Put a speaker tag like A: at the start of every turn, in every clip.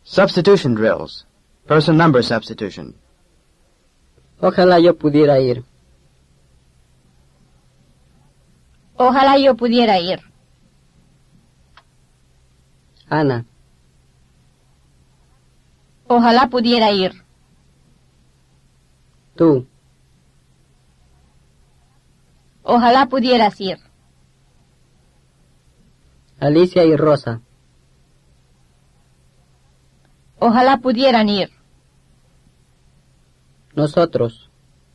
A: Substitution drills. Person number substitution.
B: Ojalá yo pudiera ir.
C: Ojalá yo pudiera ir.
B: Ana.
C: Ojalá pudiera ir.
B: Tú.
C: Ojalá pudieras ir.
B: Alicia y Rosa.
C: Ojalá pudieran ir.
B: Nosotros.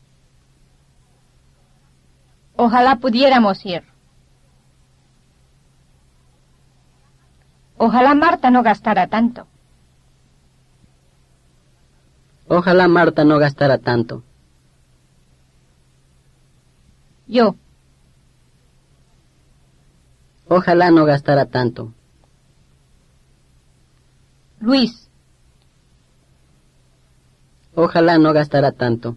C: Ojalá pudiéramos ir. Ojalá Marta no gastara tanto.
B: Ojalá Marta no gastara tanto.
C: Yo.
B: Ojalá no gastara tanto.
C: Luis.
B: Ojalá no gastara tanto.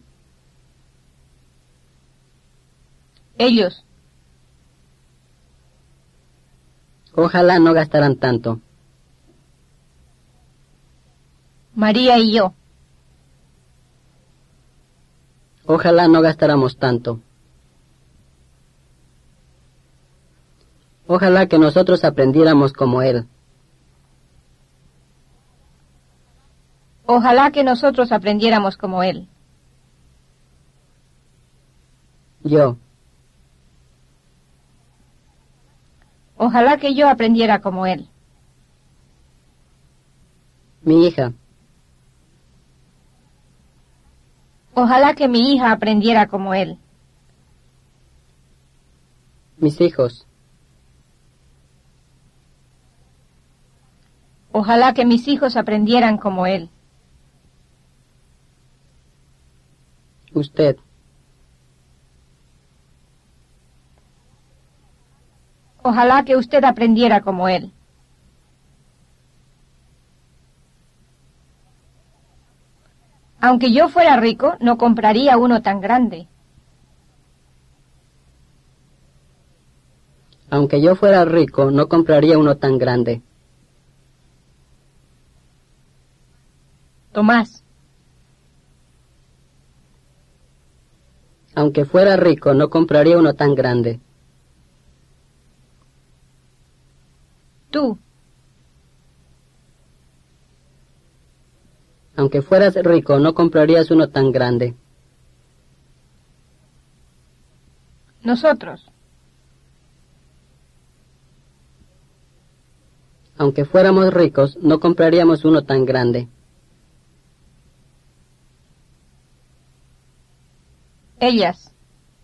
C: Ellos.
B: Ojalá no gastaran tanto.
C: María y yo.
B: Ojalá no gastáramos tanto. Ojalá que nosotros aprendiéramos como él.
C: Ojalá que nosotros aprendiéramos como él.
B: Yo.
C: Ojalá que yo aprendiera como él.
B: Mi hija.
C: Ojalá que mi hija aprendiera como él.
B: Mis hijos.
C: Ojalá que mis hijos aprendieran como él.
B: Usted.
C: Ojalá que usted aprendiera como él. Aunque yo fuera rico, no compraría uno tan grande.
B: Aunque yo fuera rico, no compraría uno tan grande.
C: Tomás.
B: Aunque fuera rico, no compraría uno tan grande.
C: Tú.
B: Aunque fueras rico, no comprarías uno tan grande.
C: Nosotros.
B: Aunque fuéramos ricos, no compraríamos uno tan grande.
C: Ellas.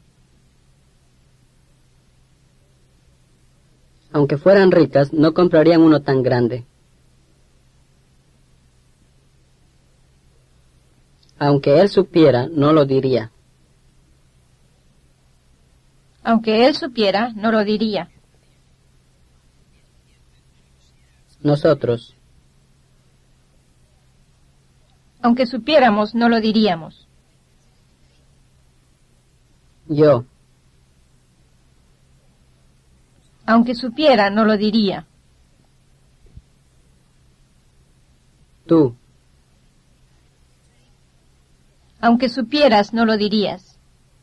B: Aunque fueran ricas, no comprarían uno tan grande. Aunque él supiera, no lo diría.
C: Aunque él supiera, no lo diría.
B: Nosotros.
C: Aunque supiéramos, no lo diríamos.
B: Yo.
C: Aunque supiera, no lo diría.
B: Tú.
C: Aunque supieras, no lo dirías.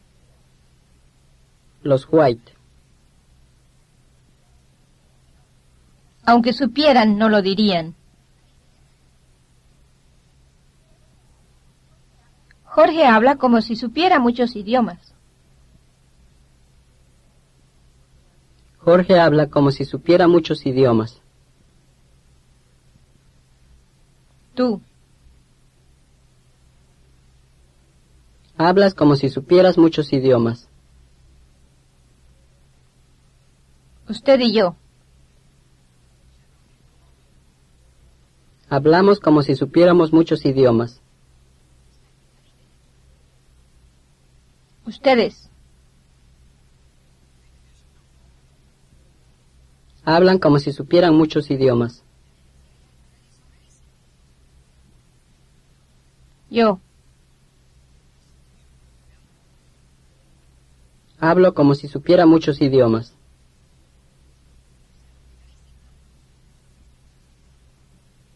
B: Los White.
C: Aunque supieran, no lo dirían. Jorge habla como si supiera muchos idiomas.
B: Jorge habla como si supiera muchos idiomas.
C: Tú.
B: Hablas como si supieras muchos idiomas.
C: Usted y yo.
B: Hablamos como si supiéramos muchos idiomas.
C: Ustedes.
B: Hablan como si supieran muchos idiomas.
C: Yo.
B: Hablo como si supiera muchos idiomas.